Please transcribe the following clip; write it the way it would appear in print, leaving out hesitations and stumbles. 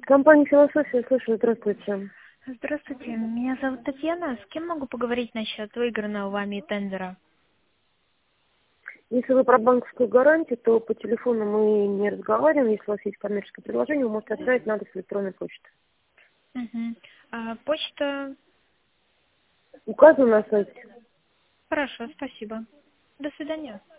Компания «Философия», слушаю, здравствуйте. Здравствуйте, меня зовут Татьяна. С кем могу поговорить насчет выигранного вами тендера? Если вы про банковскую гарантию, то по телефону мы не разговариваем. Если у вас есть коммерческое предложение, вы можете отправить на адрес электронной почты. Угу. Почта... Указано на сайте. Хорошо, спасибо. До свидания.